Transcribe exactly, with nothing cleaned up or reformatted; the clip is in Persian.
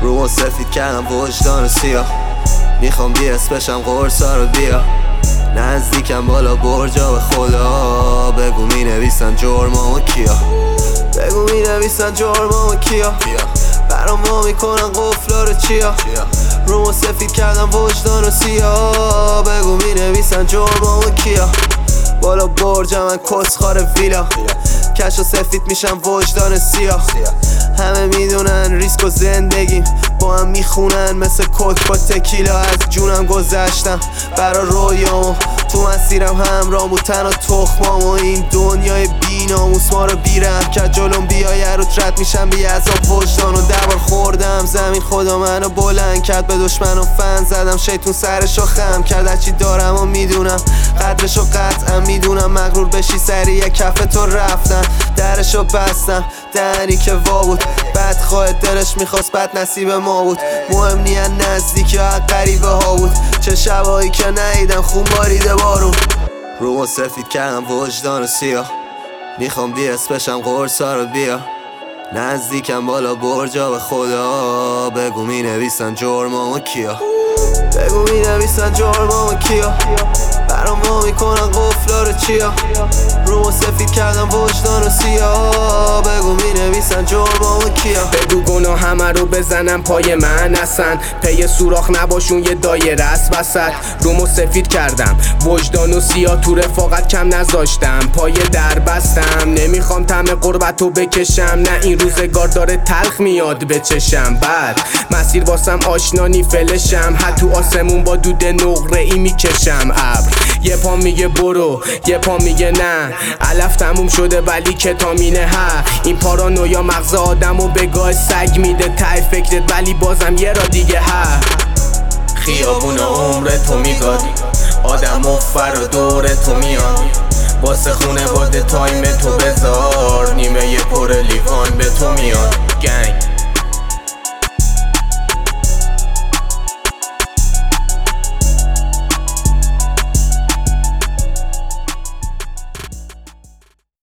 رومو سفید کردم وجدان و سیاه، میخوام بی اس بشم قرصا رو بیا. نزدیکم بالا برجا به خدا، بگو می نویسن جرمامو کیا، بگو می نویسن جرمامو کیا، برام وا میکنن قفلا رو چیا. رومو سفید کردم وجدان و سیاه، بگو می نویسن جرمامو کیا. بالا برجم من کسخار ویلا، کش و سفید میشم وجدان سیاه. همه میدونن ریسک و زندگیم با هم میخونن مثل کوک با تکیلا. از جونم گذشتم برا رویامو، تو مسیرم همراه بود تن و تخمام. و این دنیای بی ناموس ما رو بیرم کرد، جلوم بیایه رو رد میشم بی عذاب وجدان. و دبار خوردم زمین خدا منو بلند کرد، به دشمنم فن زدم شیطون سرشو خم کرد. هرچی دارم و میدونم قدرشو قطعا میدونم، مغرور بشی سریع کف تو رفتم درشو بستم. دهنی که وا بود بدخواه دلش میخواست بد نصیب ما بود. مهم نیه نزدیکی ها قریبه ها بود، چه شبایی که نیدم خون باریده بارون. رومو سفید کردم وجدان و سیاه، میخوام بی اس بشم قرصا رو بیا. نزدیکم بالا برجا به خدا، بگو می نویسن جرمامو کیا، بگو می نویسن جرمامو کیا، برام وا میکنن قفلا رو چیا. رومو سفید کردم وجدان و سیاه، بگو می نویسن جرمامو کیا. بگو گناه همه رو بزنم پای من هستن، پی سوراخ نباشون یه دایره است وسط. رومو سفید کردم وجدان و سیاه، تو رفاقت کم نذاشتم پای در بستم. نمیخوام طعم قربتو بکشم، نه این روزگار داره تلخ میاد به چشم. بعد مسیر واسم آشنا نی فلشم، حتی تو آسمون با دود نقره ای میکشم ابر. یه پا میگه برو یه پا میگه نه، علف تموم شده ولی کتامینه. ها این پارانویا مغز آدمو به گاز سگ میده تای فکرت، ولی بازم یه را دیگه. ها خیابون عمر تو میگاد، آدم و فر و دور تو میان، واسه خونه باده تایم تو بذار، نیمه پر لیوان به تو میان. گنگ